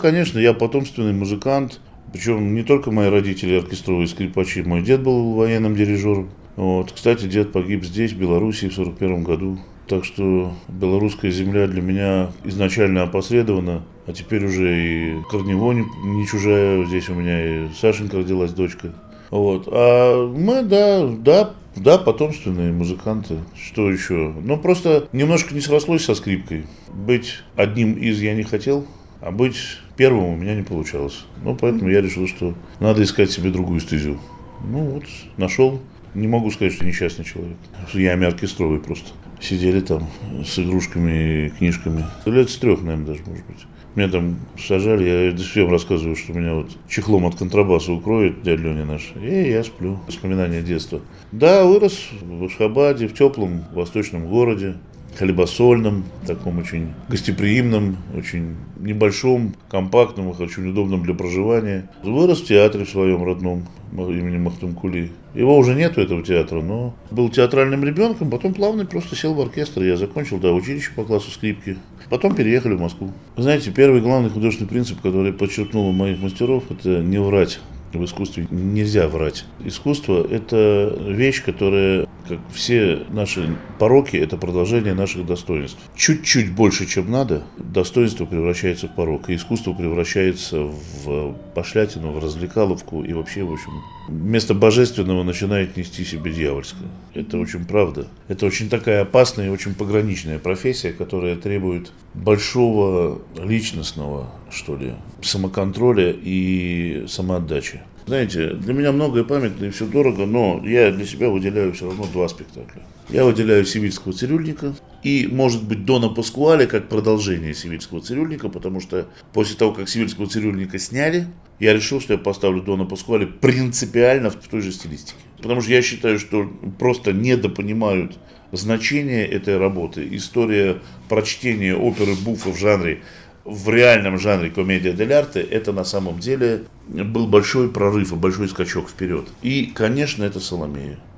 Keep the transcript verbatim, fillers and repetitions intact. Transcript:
конечно, я потомственный музыкант. Причем не только мои родители оркестровые скрипачи. Мой дед был военным дирижером. Вот. Кстати, дед погиб здесь, в Белоруссии, в сорок первом году. Так что белорусская земля для меня изначально опосредована, а теперь уже и корнево не, не чужая. Здесь у меня и Сашенька родилась, дочка. Вот. А мы, да, да, да, потомственные музыканты. Что еще? Ну, просто немножко не срослось со скрипкой. Быть одним из я не хотел, а быть первым у меня не получалось. Ну, поэтому я решил, что надо искать себе другую стезю. Ну, вот, нашел. Не могу сказать, что несчастный человек. Я оркестровый просто. Сидели там с игрушками и книжками. Лет с трех, наверное, даже, может быть. Меня там сажали, я всем рассказываю, что меня вот чехлом от контрабаса укроет дядя Леня наш. И я сплю. Воспоминания детства. Да, вырос в Ашхабаде, в теплом восточном городе. Хлебосольном, таком очень гостеприимном, очень небольшом, компактном, очень удобном для проживания. Вырос в театре в своем родном имени Махтумкули. Его уже нету, этого театра, но был театральным ребенком, потом плавно просто сел в оркестр. Я закончил, да, училище по классу скрипки. Потом переехали в Москву. Знаете, первый главный художественный принцип, который я подчеркнул у моих мастеров, это не врать. В искусстве нельзя врать. Искусство – это вещь, которая, как все наши пороки, это продолжение наших достоинств. Чуть-чуть больше, чем надо, достоинство превращается в порок, и искусство превращается в пошлятину, в развлекаловку, и вообще, в общем, вместо божественного начинает нести себе дьявольское. Это очень правда. Это очень такая опасная и очень пограничная профессия, которая требует большого личностного, что ли, самоконтроля и самоотдачи. Знаете, для меня многое памятно и все дорого, но я для себя выделяю все равно два спектакля. Я выделяю «Сивильского цирюльника» и, может быть, «Дона Паскуале» как продолжение «Сивильского цирюльника», потому что после того, как «Сивильского цирюльника» сняли, я решил, что я поставлю «Дона Паскуале» принципиально в той же стилистике. Потому что я считаю, что просто недопонимают значение этой работы. История прочтения оперы Буффа в жанре в реальном жанре комедия дель арте, это на самом деле был большой прорыв и большой скачок вперед. И, конечно, это «Соломея».